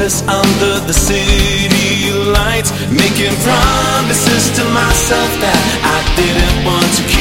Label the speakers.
Speaker 1: breathless under the city lights, making promises to myself that I didn't want to keep.